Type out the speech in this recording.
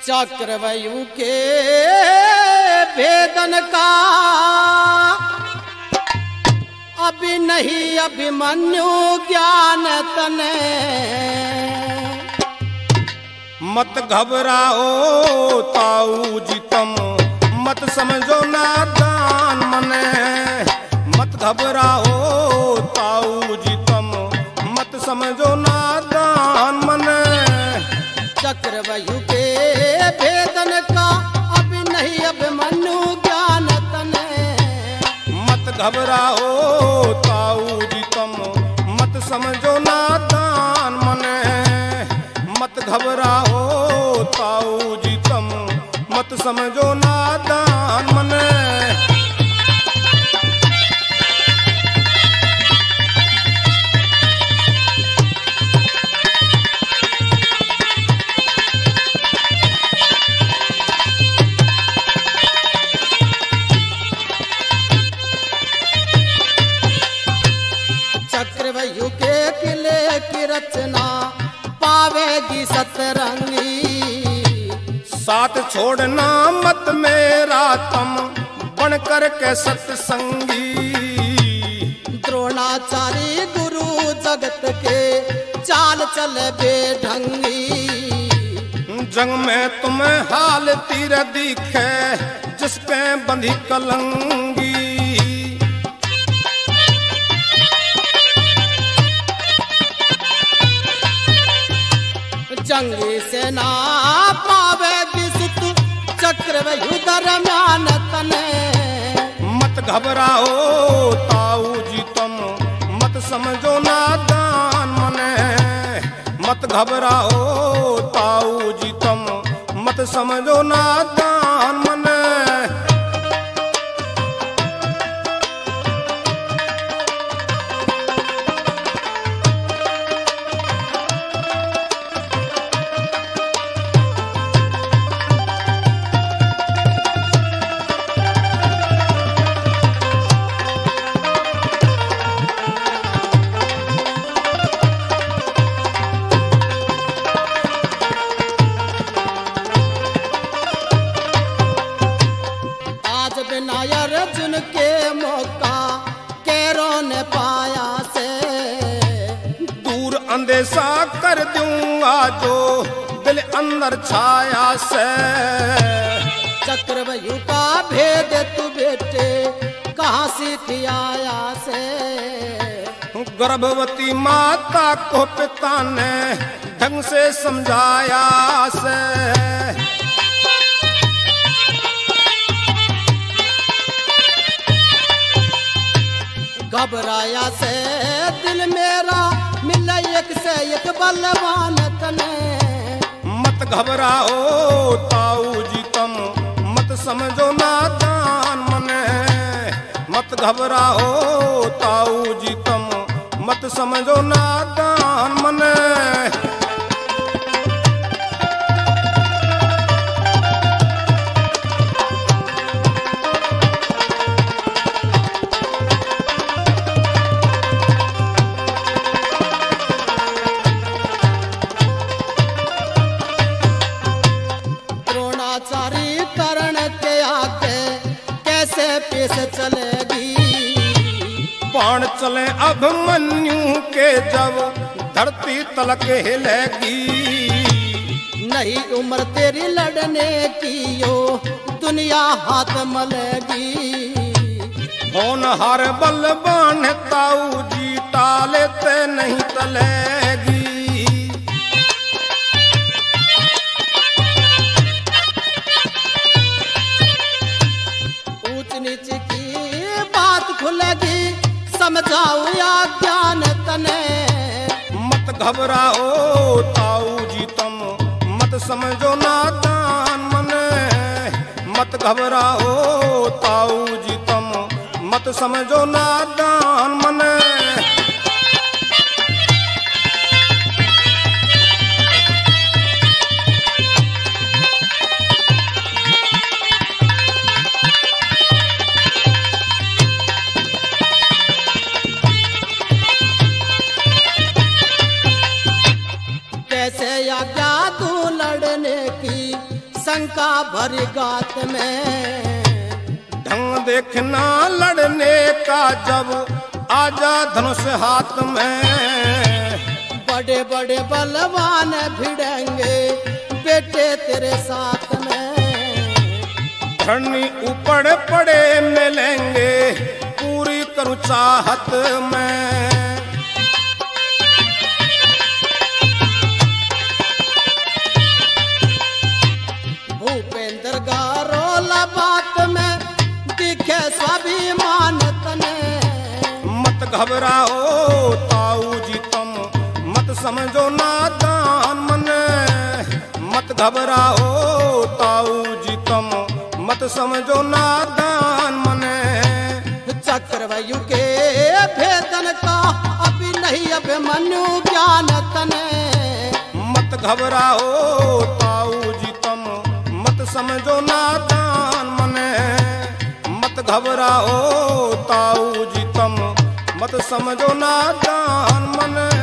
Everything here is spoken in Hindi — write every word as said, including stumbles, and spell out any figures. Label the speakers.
Speaker 1: चक्रव्यूह के भेदन का अभी नहीं अभिमन्यु ज्ञान तने।
Speaker 2: मत घबराओ ताऊ जी तुम, मत समझो नादान मने। मत घबराओ ताऊ जी तुम, मत समझो नादान मने।
Speaker 1: चक्रव्यूह के भेदन का अभी नहीं अभिमन्यु ज्ञान तने।
Speaker 2: मत घबराओ ताऊ जी तुम, मत समझो नादान मने। मत घबराओ ताऊ जी तुम, मत समझो नादान मने।
Speaker 1: चक्रव्यूह के किले की रचना पावेगी सतरंगी।
Speaker 2: साथ छोड़ना मत मेरा तुम, बनकर के सत्संगी।
Speaker 1: द्रोणाचार्य गुरु जगत के चाल चल बेढंगी।
Speaker 2: जंग में तुम्हें हाल तीर दिखे, जिसपे बंधी कलंगी।
Speaker 1: जंगी सेना पावेगी सुत चक्रव्यूह दरम्यान तने।
Speaker 2: मत घबराओ ताऊ जी तुम, मत समझो नादान मने। मत घबराओ ताऊ जी तुम, मत समझो नादान मने।
Speaker 1: अर्जुन के मौका कैरों ने पाया से।
Speaker 2: दूर अंदेशा कर दूंगा जो दिल अंदर छाया से।
Speaker 1: चक्रव्यूह का भेद तू बेटे कहाँ सीख आया से।
Speaker 2: गर्भवती माता को पिता ने ढंग से समझाया से।
Speaker 1: घबराया से दिल मेरा मिला एक से एक बलवान तने।
Speaker 2: मत घबराओ ताऊ जी तुम, मत समझो नादान मने। मत घबराओ ताऊ जी तुम, मत समझो नादान मने।
Speaker 1: पेश चलेगी।
Speaker 2: बाण चले अभिमन्यु के जब धरती तलक हिलेगी।
Speaker 1: नहीं उम्र तेरी लड़ने की यो दुनिया हाथ मलेगी।
Speaker 2: होनहार बलवान ताऊ जी टाले ते नहीं तलेगी।
Speaker 1: नीच की बात खुलेगी समझाओ या ज्ञान तने।
Speaker 2: मत घबराओ ताऊ जी तुम, मत समझो नादान मने। मत घबराओ ताऊ जी तुम, मत समझो नादान मने।
Speaker 1: शंका भरी गात में।
Speaker 2: ढंग देखना लड़ने का जब आजा धनुष हाथ में।
Speaker 1: बड़े बड़े बलवान भिड़ेंगे बेटे तेरे साथ में।
Speaker 2: धरनी ऊपर पड़े मिलेंगे पूरी करूं चाहत में।
Speaker 1: भूपेंद्र गारोला बात में दिखे स्वाभिमान तने।
Speaker 2: मत घबराओ ताऊ जी तुम मत समझो नादान मन। मत घबराओ ताऊ जी तुम मत समझो नादान मन।
Speaker 1: चक्रवायु के भेदन का अभी नहीं अभिमन्यु ज्ञान तने।
Speaker 2: मत घबराओ ताऊ जी तुम मत समझो नादान मन। मत घबराओ ताऊ जी तुम मत समझो नादान मन।